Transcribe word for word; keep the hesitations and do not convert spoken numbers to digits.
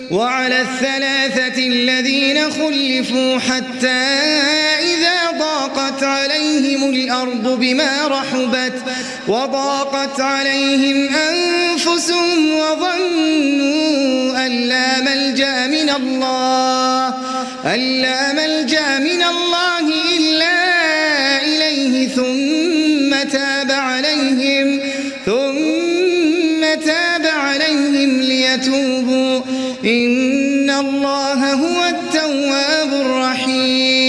وعلى الثلاثة الذين خلفوا حتى إذا ضاقت عليهم الأرض بما رحبت وضاقت عليهم أنفسهم وظنوا أن لا ملجأ من الله أن لا ملجأ من الله إلا إليه ثم تاب عليهم ثم تاب عليهم ليتوبوا إن الله هو التواب الرحيم